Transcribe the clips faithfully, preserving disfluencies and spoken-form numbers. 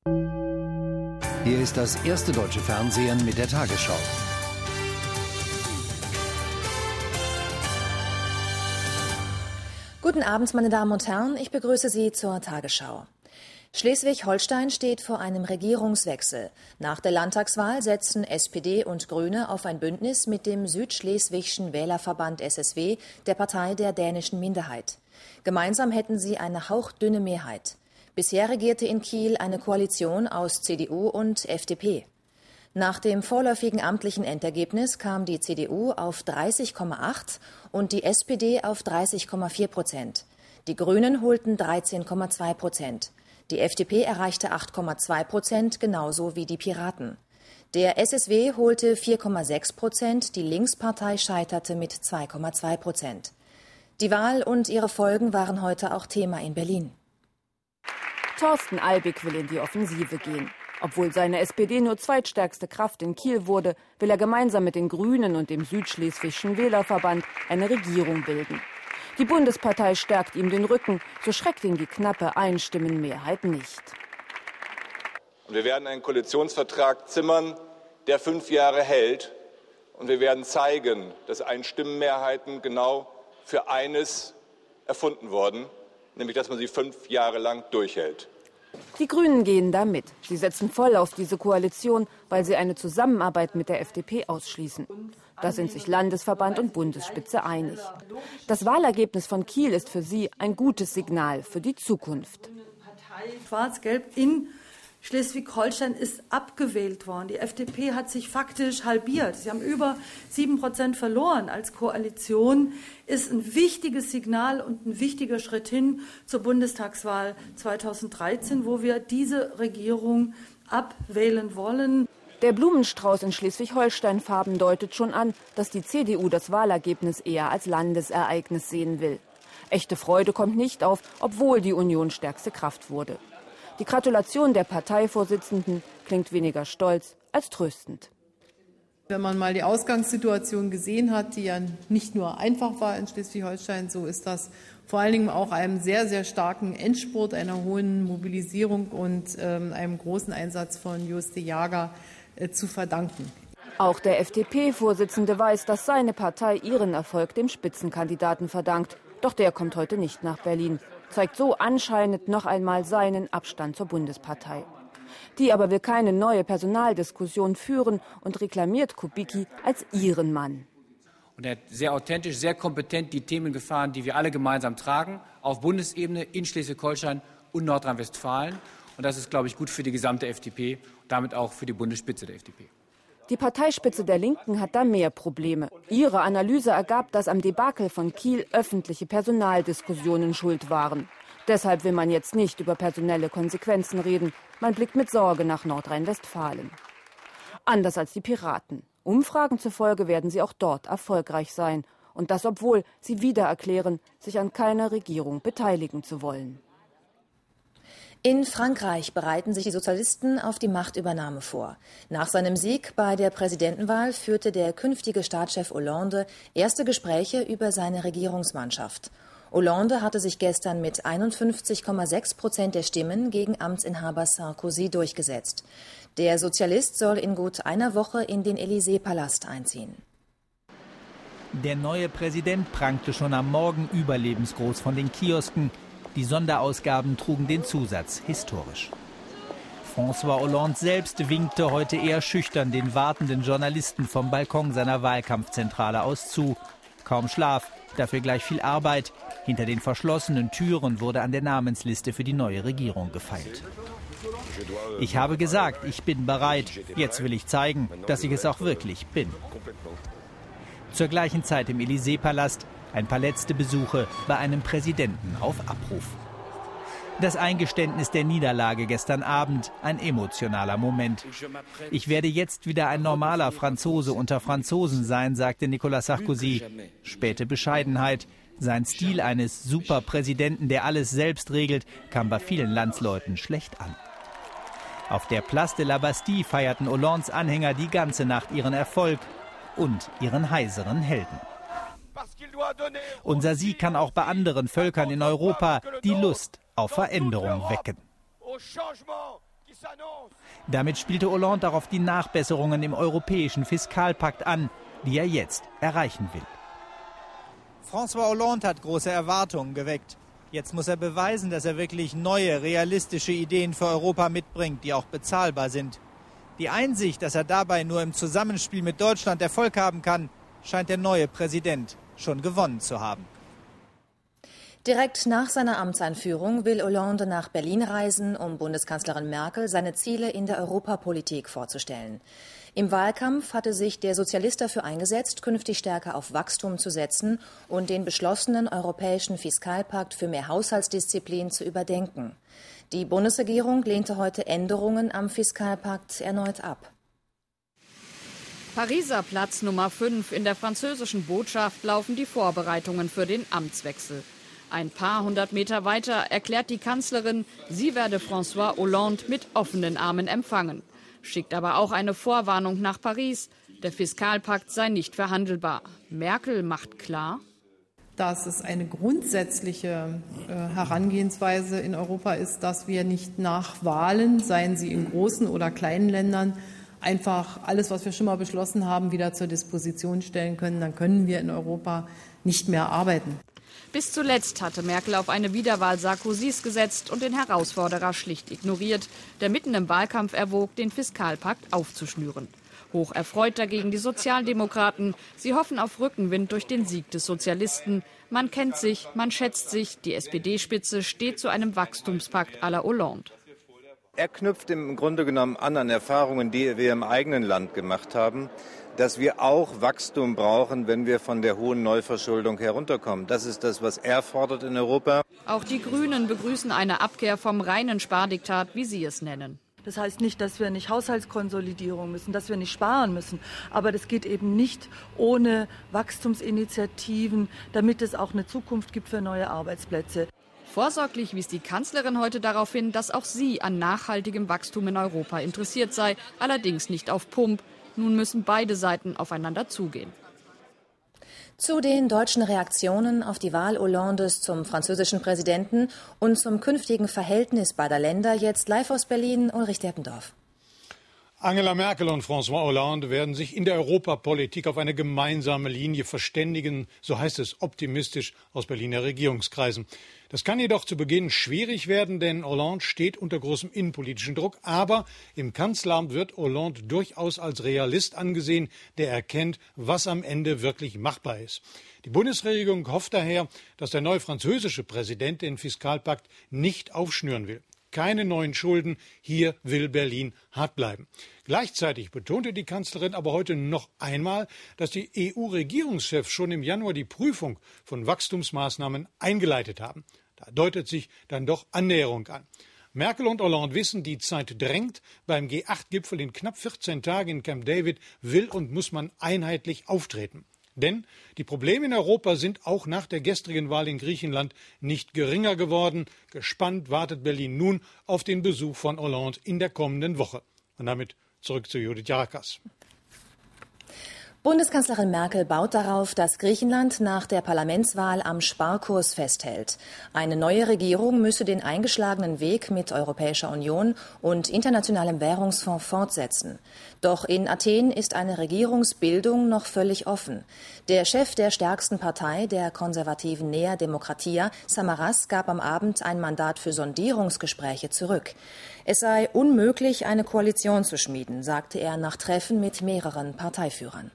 Hier ist das erste deutsche Fernsehen mit der Tagesschau. Guten Abend, meine Damen und Herren, ich begrüße Sie zur Tagesschau. Schleswig-Holstein steht vor einem Regierungswechsel. Nach der Landtagswahl setzen S P D und Grüne auf ein Bündnis mit dem Südschleswigschen Wählerverband S S W, der Partei der dänischen Minderheit. Gemeinsam hätten sie eine hauchdünne Mehrheit. Bisher regierte in Kiel eine Koalition aus C D U und F D P. Nach dem vorläufigen amtlichen Endergebnis kam die C D U auf dreißig Komma acht und die S P D auf dreißig Komma vier Prozent. Die Grünen holten dreizehn Komma zwei Prozent. Die F D P erreichte acht Komma zwei Prozent, genauso wie die Piraten. Der S S W holte vier Komma sechs Prozent, die Linkspartei scheiterte mit zwei Komma zwei Prozent. Die Wahl und ihre Folgen waren heute auch Thema in Berlin. Thorsten Albig will in die Offensive gehen. Obwohl seine S P D nur zweitstärkste Kraft in Kiel wurde, will er gemeinsam mit den Grünen und dem Südschleswigschen Wählerverband eine Regierung bilden. Die Bundespartei stärkt ihm den Rücken, so schreckt ihn die knappe Einstimmenmehrheit nicht. Und wir werden einen Koalitionsvertrag zimmern, der fünf Jahre hält. Und wir werden zeigen, dass Einstimmenmehrheiten genau für eines erfunden wurden, nämlich dass man sie fünf Jahre lang durchhält. Die Grünen gehen da mit. Sie setzen voll auf diese Koalition, weil sie eine Zusammenarbeit mit der F D P ausschließen. Da sind sich Landesverband und Bundesspitze einig. Das Wahlergebnis von Kiel ist für sie ein gutes Signal für die Zukunft. Schwarz-Gelb in Schleswig-Holstein ist abgewählt worden. Die F D P hat sich faktisch halbiert. Sie haben über sieben Prozent verloren als Koalition. Ist ein wichtiges Signal und ein wichtiger Schritt hin zur Bundestagswahl zweitausenddreizehn, wo wir diese Regierung abwählen wollen. Der Blumenstrauß in Schleswig-Holstein-Farben deutet schon an, dass die C D U das Wahlergebnis eher als Landesereignis sehen will. Echte Freude kommt nicht auf, obwohl die Union stärkste Kraft wurde. Die Gratulation der Parteivorsitzenden klingt weniger stolz als tröstend. Wenn man mal die Ausgangssituation gesehen hat, die ja nicht nur einfach war in Schleswig-Holstein, so ist das vor allen Dingen auch einem sehr, sehr starken Endspurt, einer hohen Mobilisierung und ähm, einem großen Einsatz von Joste Jager äh, zu verdanken. Auch der F D P-Vorsitzende weiß, dass seine Partei ihren Erfolg dem Spitzenkandidaten verdankt. Doch der kommt heute nicht nach Berlin, zeigt so anscheinend noch einmal seinen Abstand zur Bundespartei. Die aber will keine neue Personaldiskussion führen und reklamiert Kubicki als ihren Mann. Und er hat sehr authentisch, sehr kompetent die Themen gefahren, die wir alle gemeinsam tragen, auf Bundesebene in Schleswig-Holstein und Nordrhein-Westfalen. Und das ist, glaube ich, gut für die gesamte F D P und damit auch für die Bundesspitze der F D P. Die Parteispitze der Linken hat da mehr Probleme. Ihre Analyse ergab, dass am Debakel von Kiel öffentliche Personaldiskussionen schuld waren. Deshalb will man jetzt nicht über personelle Konsequenzen reden. Man blickt mit Sorge nach Nordrhein-Westfalen. Anders als die Piraten. Umfragen zufolge werden sie auch dort erfolgreich sein. Und das, obwohl sie wieder erklären, sich an keiner Regierung beteiligen zu wollen. In Frankreich bereiten sich die Sozialisten auf die Machtübernahme vor. Nach seinem Sieg bei der Präsidentenwahl führte der künftige Staatschef Hollande erste Gespräche über seine Regierungsmannschaft. Hollande hatte sich gestern mit einundfünfzig Komma sechs Prozent der Stimmen gegen Amtsinhaber Sarkozy durchgesetzt. Der Sozialist soll in gut einer Woche in den Élysée-Palast einziehen. Der neue Präsident prangte schon am Morgen überlebensgroß von den Kiosken. Die Sonderausgaben trugen den Zusatz historisch. François Hollande selbst winkte heute eher schüchtern den wartenden Journalisten vom Balkon seiner Wahlkampfzentrale aus zu. Kaum Schlaf, dafür gleich viel Arbeit. Hinter den verschlossenen Türen wurde an der Namensliste für die neue Regierung gefeilt. Ich habe gesagt, ich bin bereit. Jetzt will ich zeigen, dass ich es auch wirklich bin. Zur gleichen Zeit im Élysée-Palast ein paar letzte Besuche bei einem Präsidenten auf Abruf. Das Eingeständnis der Niederlage gestern Abend, ein emotionaler Moment. Ich werde jetzt wieder ein normaler Franzose unter Franzosen sein, sagte Nicolas Sarkozy. Späte Bescheidenheit. Sein Stil eines Superpräsidenten, der alles selbst regelt, kam bei vielen Landsleuten schlecht an. Auf der Place de la Bastille feierten Hollandes Anhänger die ganze Nacht ihren Erfolg und ihren heiseren Helden. Unser Sieg kann auch bei anderen Völkern in Europa die Lust auf Veränderung wecken. Damit spielte Hollande darauf die Nachbesserungen im europäischen Fiskalpakt an, die er jetzt erreichen will. François Hollande hat große Erwartungen geweckt. Jetzt muss er beweisen, dass er wirklich neue, realistische Ideen für Europa mitbringt, die auch bezahlbar sind. Die Einsicht, dass er dabei nur im Zusammenspiel mit Deutschland Erfolg haben kann, scheint der neue Präsident schon gewonnen zu haben. Direkt nach seiner Amtseinführung will Hollande nach Berlin reisen, um Bundeskanzlerin Merkel seine Ziele in der Europapolitik vorzustellen. Im Wahlkampf hatte sich der Sozialist dafür eingesetzt, künftig stärker auf Wachstum zu setzen und den beschlossenen europäischen Fiskalpakt für mehr Haushaltsdisziplin zu überdenken. Die Bundesregierung lehnte heute Änderungen am Fiskalpakt erneut ab. Pariser Platz Nummer fünf. In der französischen Botschaft laufen die Vorbereitungen für den Amtswechsel. Ein paar hundert Meter weiter erklärt die Kanzlerin, sie werde François Hollande mit offenen Armen empfangen. Schickt aber auch eine Vorwarnung nach Paris. Der Fiskalpakt sei nicht verhandelbar. Merkel macht klar, dass es eine grundsätzliche äh, Herangehensweise in Europa ist, dass wir nicht nach Wahlen, seien sie in großen oder kleinen Ländern, einfach alles, was wir schon mal beschlossen haben, wieder zur Disposition stellen können. Dann können wir in Europa nicht mehr arbeiten. Bis zuletzt hatte Merkel auf eine Wiederwahl Sarkozys gesetzt und den Herausforderer schlicht ignoriert, der mitten im Wahlkampf erwog, den Fiskalpakt aufzuschnüren. Hoch erfreut dagegen die Sozialdemokraten. Sie hoffen auf Rückenwind durch den Sieg des Sozialisten. Man kennt sich, man schätzt sich. Die S P D-Spitze steht zu einem Wachstumspakt à la Hollande. Er knüpft im Grunde genommen an an Erfahrungen, die wir im eigenen Land gemacht haben, dass wir auch Wachstum brauchen, wenn wir von der hohen Neuverschuldung herunterkommen. Das ist das, was er fordert in Europa. Auch die Grünen begrüßen eine Abkehr vom reinen Spardiktat, wie sie es nennen. Das heißt nicht, dass wir nicht Haushaltskonsolidierung müssen, dass wir nicht sparen müssen. Aber das geht eben nicht ohne Wachstumsinitiativen, damit es auch eine Zukunft gibt für neue Arbeitsplätze. Vorsorglich wies die Kanzlerin heute darauf hin, dass auch sie an nachhaltigem Wachstum in Europa interessiert sei, allerdings nicht auf Pump. Nun müssen beide Seiten aufeinander zugehen. Zu den deutschen Reaktionen auf die Wahl Hollandes zum französischen Präsidenten und zum künftigen Verhältnis beider Länder jetzt live aus Berlin, Ulrich Deppendorf. Angela Merkel und François Hollande werden sich in der Europapolitik auf eine gemeinsame Linie verständigen, so heißt es optimistisch aus Berliner Regierungskreisen. Das kann jedoch zu Beginn schwierig werden, denn Hollande steht unter großem innenpolitischen Druck. Aber im Kanzleramt wird Hollande durchaus als Realist angesehen, der erkennt, was am Ende wirklich machbar ist. Die Bundesregierung hofft daher, dass der neue französische Präsident den Fiskalpakt nicht aufschnüren will. Keine neuen Schulden, hier will Berlin hart bleiben. Gleichzeitig betonte die Kanzlerin aber heute noch einmal, dass die E U-Regierungschefs schon im Januar die Prüfung von Wachstumsmaßnahmen eingeleitet haben. Da deutet sich dann doch Annäherung an. Merkel und Hollande wissen, die Zeit drängt. Beim G acht Gipfel in knapp vierzehn Tagen in Camp David will und muss man einheitlich auftreten. Denn die Probleme in Europa sind auch nach der gestrigen Wahl in Griechenland nicht geringer geworden. Gespannt wartet Berlin nun auf den Besuch von Hollande in der kommenden Woche. Und damit zurück zu Judith Jarakas. Bundeskanzlerin Merkel baut darauf, dass Griechenland nach der Parlamentswahl am Sparkurs festhält. Eine neue Regierung müsse den eingeschlagenen Weg mit Europäischer Union und Internationalem Währungsfonds fortsetzen. Doch in Athen ist eine Regierungsbildung noch völlig offen. Der Chef der stärksten Partei, der konservativen Nea Demokratia, Samaras, gab am Abend ein Mandat für Sondierungsgespräche zurück. Es sei unmöglich, eine Koalition zu schmieden, sagte er nach Treffen mit mehreren Parteiführern.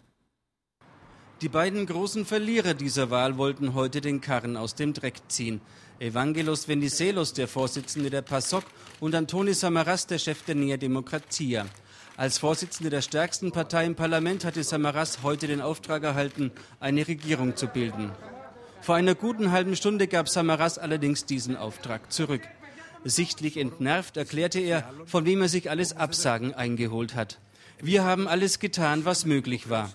Die beiden großen Verlierer dieser Wahl wollten heute den Karren aus dem Dreck ziehen. Evangelos Venizelos, der Vorsitzende der PASOK, und Antonis Samaras, der Chef der Nea Demokratia. Als Vorsitzende der stärksten Partei im Parlament hatte Samaras heute den Auftrag erhalten, eine Regierung zu bilden. Vor einer guten halben Stunde gab Samaras allerdings diesen Auftrag zurück. Sichtlich entnervt erklärte er, von wem er sich alles Absagen eingeholt hat. Wir haben alles getan, was möglich war.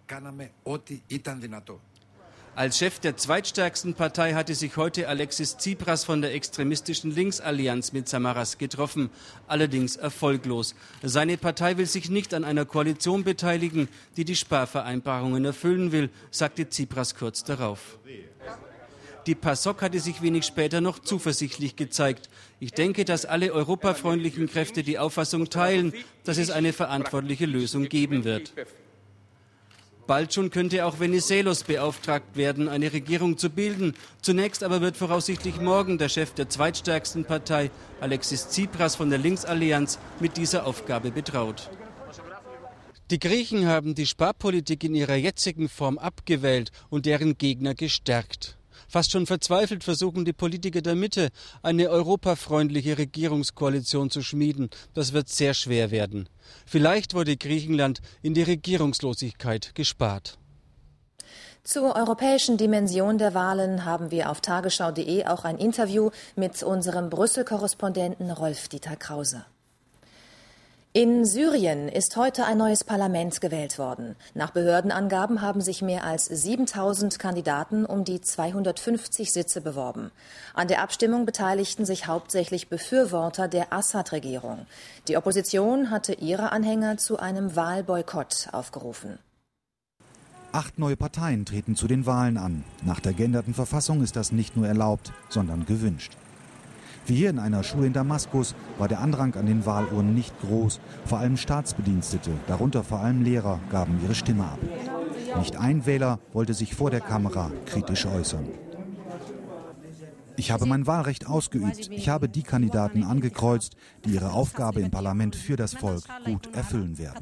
Als Chef der zweitstärksten Partei hatte sich heute Alexis Tsipras von der extremistischen Linksallianz mit Samaras getroffen, allerdings erfolglos. Seine Partei will sich nicht an einer Koalition beteiligen, die die Sparvereinbarungen erfüllen will, sagte Tsipras kurz darauf. Die PASOK hatte sich wenig später noch zuversichtlich gezeigt. Ich denke, dass alle europafreundlichen Kräfte die Auffassung teilen, dass es eine verantwortliche Lösung geben wird. Bald schon könnte auch Venizelos beauftragt werden, eine Regierung zu bilden. Zunächst aber wird voraussichtlich morgen der Chef der zweitstärksten Partei, Alexis Tsipras von der Linksallianz, mit dieser Aufgabe betraut. Die Griechen haben die Sparpolitik in ihrer jetzigen Form abgewählt und deren Gegner gestärkt. Fast schon verzweifelt versuchen die Politiker der Mitte, eine europafreundliche Regierungskoalition zu schmieden. Das wird sehr schwer werden. Vielleicht wurde Griechenland in die Regierungslosigkeit gespart. Zur europäischen Dimension der Wahlen haben wir auf tagesschau punkt de auch ein Interview mit unserem Brüssel-Korrespondenten Rolf-Dieter Krause. In Syrien ist heute ein neues Parlament gewählt worden. Nach Behördenangaben haben sich mehr als siebentausend Kandidaten um die zweihundertfünfzig Sitze beworben. An der Abstimmung beteiligten sich hauptsächlich Befürworter der Assad-Regierung. Die Opposition hatte ihre Anhänger zu einem Wahlboykott aufgerufen. Acht neue Parteien treten zu den Wahlen an. Nach der geänderten Verfassung ist das nicht nur erlaubt, sondern gewünscht. Wie hier in einer Schule in Damaskus war der Andrang an den Wahlurnen nicht groß. Vor allem Staatsbedienstete, darunter vor allem Lehrer, gaben ihre Stimme ab. Nicht ein Wähler wollte sich vor der Kamera kritisch äußern. Ich habe mein Wahlrecht ausgeübt. Ich habe die Kandidaten angekreuzt, die ihre Aufgabe im Parlament für das Volk gut erfüllen werden.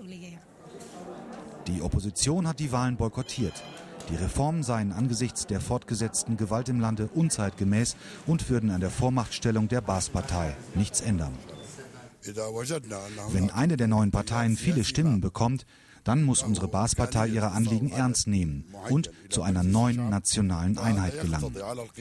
Die Opposition hat die Wahlen boykottiert. Die Reformen seien angesichts der fortgesetzten Gewalt im Lande unzeitgemäß und würden an der Vormachtstellung der Baas-Partei nichts ändern. Wenn eine der neuen Parteien viele Stimmen bekommt, dann muss unsere Baas-Partei ihre Anliegen ernst nehmen und zu einer neuen nationalen Einheit gelangen.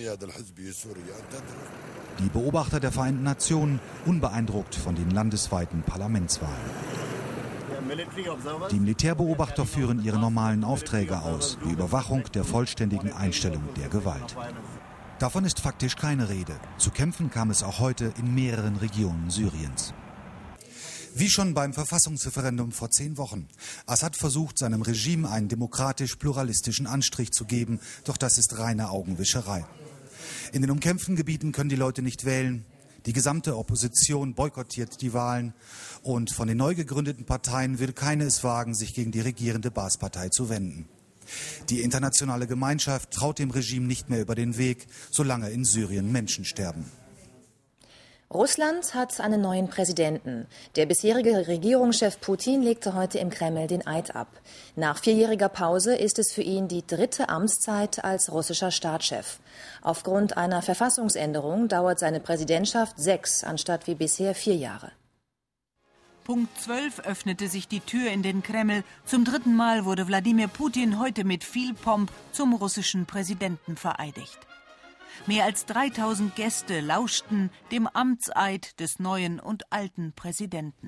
Die Beobachter der Vereinten Nationen unbeeindruckt von den landesweiten Parlamentswahlen. Die Militärbeobachter führen ihre normalen Aufträge aus, die Überwachung der vollständigen Einstellung der Gewalt. Davon ist faktisch keine Rede. Zu Kämpfen kam es auch heute in mehreren Regionen Syriens. Wie schon beim Verfassungsreferendum vor zehn Wochen. Assad versucht, seinem Regime einen demokratisch-pluralistischen Anstrich zu geben, doch das ist reine Augenwischerei. In den umkämpften Gebieten können die Leute nicht wählen. Die gesamte Opposition boykottiert die Wahlen und von den neu gegründeten Parteien will keine es wagen, sich gegen die regierende Baas-Partei zu wenden. Die internationale Gemeinschaft traut dem Regime nicht mehr über den Weg, solange in Syrien Menschen sterben. Russland hat einen neuen Präsidenten. Der bisherige Regierungschef Putin legte heute im Kreml den Eid ab. Nach vierjähriger Pause ist es für ihn die dritte Amtszeit als russischer Staatschef. Aufgrund einer Verfassungsänderung dauert seine Präsidentschaft sechs anstatt wie bisher vier Jahre. Punkt zwölf öffnete sich die Tür in den Kreml. Zum dritten Mal wurde Wladimir Putin heute mit viel Pomp zum russischen Präsidenten vereidigt. Mehr als dreitausend Gäste lauschten dem Amtseid des neuen und alten Präsidenten.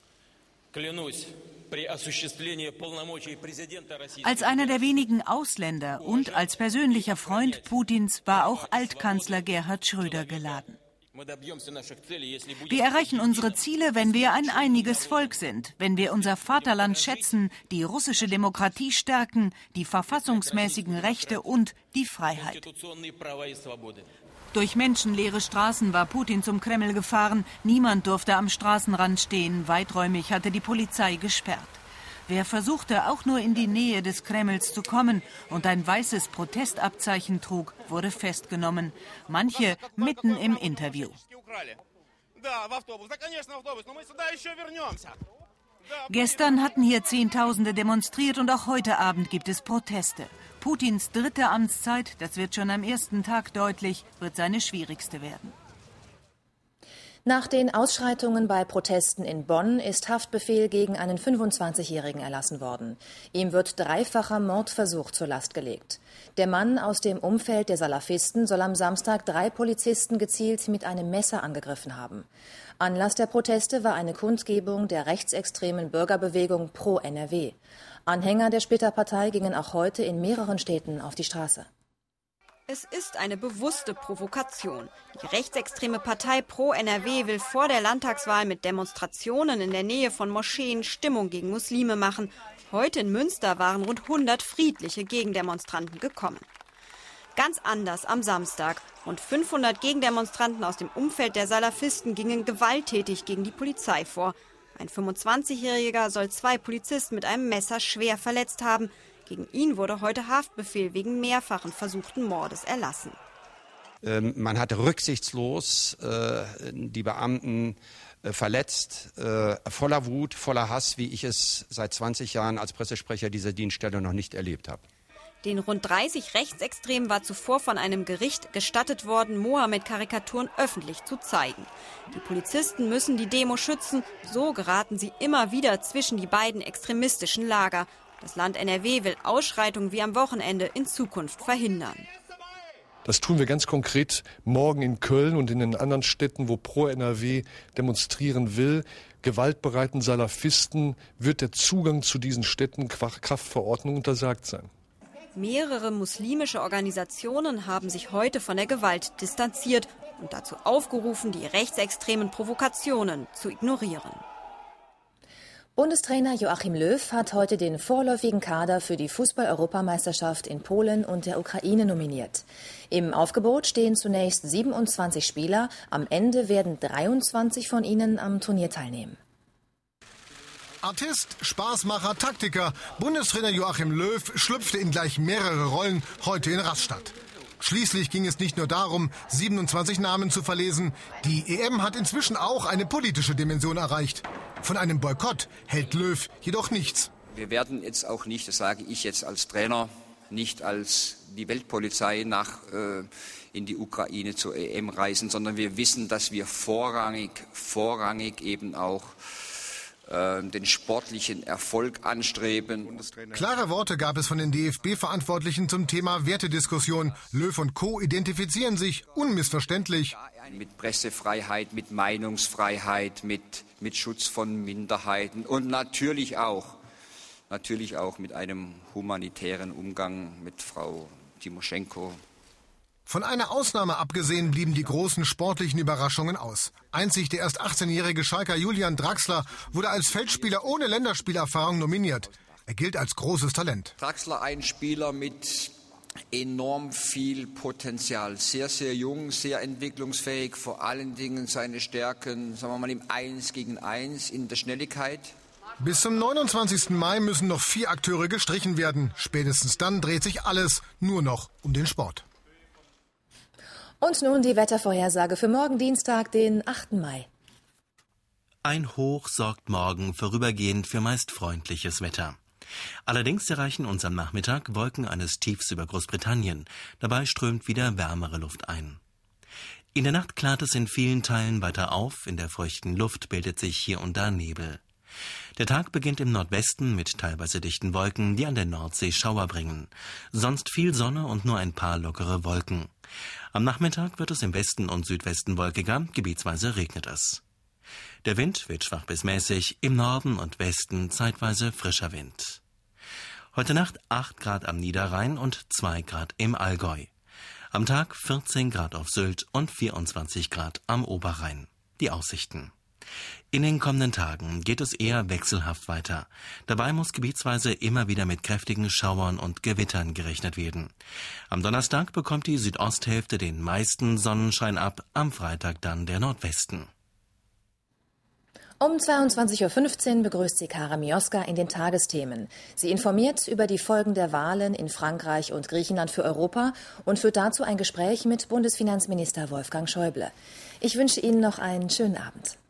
Als einer der wenigen Ausländer und als persönlicher Freund Putins war auch Altkanzler Gerhard Schröder geladen. Wir erreichen unsere Ziele, wenn wir ein einiges Volk sind, wenn wir unser Vaterland schätzen, die russische Demokratie stärken, die verfassungsmäßigen Rechte und die Freiheit. Durch menschenleere Straßen war Putin zum Kreml gefahren. Niemand durfte am Straßenrand stehen. Weiträumig hatte die Polizei gesperrt. Wer versuchte, auch nur in die Nähe des Kremls zu kommen und ein weißes Protestabzeichen trug, wurde festgenommen. Manche mitten im Interview. Gestern hatten hier Zehntausende demonstriert und auch heute Abend gibt es Proteste. Putins dritte Amtszeit, das wird schon am ersten Tag deutlich, wird seine schwierigste werden. Nach den Ausschreitungen bei Protesten in Bonn ist Haftbefehl gegen einen fünfundzwanzigjährigen erlassen worden. Ihm wird dreifacher Mordversuch zur Last gelegt. Der Mann aus dem Umfeld der Salafisten soll am Samstag drei Polizisten gezielt mit einem Messer angegriffen haben. Anlass der Proteste war eine Kundgebung der rechtsextremen Bürgerbewegung Pro N R W. Anhänger der Splitterpartei gingen auch heute in mehreren Städten auf die Straße. Es ist eine bewusste Provokation. Die rechtsextreme Partei Pro N R W will vor der Landtagswahl mit Demonstrationen in der Nähe von Moscheen Stimmung gegen Muslime machen. Heute in Münster waren rund hundert friedliche Gegendemonstranten gekommen. Ganz anders am Samstag. Rund fünfhundert Gegendemonstranten aus dem Umfeld der Salafisten gingen gewalttätig gegen die Polizei vor. Ein fünfundzwanzigjähriger soll zwei Polizisten mit einem Messer schwer verletzt haben. Gegen ihn wurde heute Haftbefehl wegen mehrfachen versuchten Mordes erlassen. Ähm, man hat rücksichtslos äh, die Beamten äh, verletzt, äh, voller Wut, voller Hass, wie ich es seit zwanzig Jahren als Pressesprecher dieser Dienststelle noch nicht erlebt habe. Den rund dreißig Rechtsextremen war zuvor von einem Gericht gestattet worden, Mohammed-Karikaturen öffentlich zu zeigen. Die Polizisten müssen die Demo schützen, so geraten sie immer wieder zwischen die beiden extremistischen Lager. Das Land N R W will Ausschreitungen wie am Wochenende in Zukunft verhindern. Das tun wir ganz konkret morgen in Köln und in den anderen Städten, wo Pro N R W demonstrieren will. Gewaltbereiten Salafisten wird der Zugang zu diesen Städten Kraftverordnung untersagt sein. Mehrere muslimische Organisationen haben sich heute von der Gewalt distanziert und dazu aufgerufen, die rechtsextremen Provokationen zu ignorieren. Bundestrainer Joachim Löw hat heute den vorläufigen Kader für die Fußball-Europameisterschaft in Polen und der Ukraine nominiert. Im Aufgebot stehen zunächst siebenundzwanzig Spieler. Am Ende werden dreiundzwanzig von ihnen am Turnier teilnehmen. Artist, Spaßmacher, Taktiker. Bundestrainer Joachim Löw schlüpfte in gleich mehrere Rollen heute in Rastatt. Schließlich ging es nicht nur darum, siebenundzwanzig Namen zu verlesen. Die E M hat inzwischen auch eine politische Dimension erreicht. Von einem Boykott hält Löw jedoch nichts. Wir werden jetzt auch nicht, das sage ich jetzt als Trainer, nicht als die Weltpolizei nach äh, in die Ukraine zur E M reisen, sondern wir wissen, dass wir vorrangig, vorrangig eben auch den sportlichen Erfolg anstreben. Klare Worte gab es von den D F B-Verantwortlichen zum Thema Wertediskussion. Löw und Co. identifizieren sich unmissverständlich mit Pressefreiheit, mit Meinungsfreiheit, mit, mit Schutz von Minderheiten und natürlich auch, natürlich auch mit einem humanitären Umgang mit Frau Timoschenko. Von einer Ausnahme abgesehen blieben die großen sportlichen Überraschungen aus. Einzig der erst achtzehnjährige Schalker Julian Draxler wurde als Feldspieler ohne Länderspielerfahrung nominiert. Er gilt als großes Talent. Draxler, ein Spieler mit enorm viel Potenzial, sehr, sehr jung, sehr entwicklungsfähig, vor allen Dingen seine Stärken, sagen wir mal, im Eins gegen Eins, in der Schnelligkeit. Bis zum neunundzwanzigsten Mai müssen noch vier Akteure gestrichen werden. Spätestens dann dreht sich alles nur noch um den Sport. Und nun die Wettervorhersage für morgen Dienstag, den achten Mai. Ein Hoch sorgt morgen vorübergehend für meist freundliches Wetter. Allerdings erreichen uns am Nachmittag Wolken eines Tiefs über Großbritannien. Dabei strömt wieder wärmere Luft ein. In der Nacht klart es in vielen Teilen weiter auf. In der feuchten Luft bildet sich hier und da Nebel. Der Tag beginnt im Nordwesten mit teilweise dichten Wolken, die an der Nordsee Schauer bringen. Sonst viel Sonne und nur ein paar lockere Wolken. Am Nachmittag wird es im Westen und Südwesten wolkiger, gebietsweise regnet es. Der Wind wird schwach bis mäßig, im Norden und Westen zeitweise frischer Wind. Heute Nacht acht Grad am Niederrhein und zwei Grad im Allgäu. Am Tag vierzehn Grad auf Sylt und vierundzwanzig Grad am Oberrhein. Die Aussichten. In den kommenden Tagen geht es eher wechselhaft weiter. Dabei muss gebietsweise immer wieder mit kräftigen Schauern und Gewittern gerechnet werden. Am Donnerstag bekommt die Südosthälfte den meisten Sonnenschein ab, am Freitag dann der Nordwesten. Um zweiundzwanzig Uhr fünfzehn begrüßt sie Kara Mioska in den Tagesthemen. Sie informiert über die Folgen der Wahlen in Frankreich und Griechenland für Europa und führt dazu ein Gespräch mit Bundesfinanzminister Wolfgang Schäuble. Ich wünsche Ihnen noch einen schönen Abend.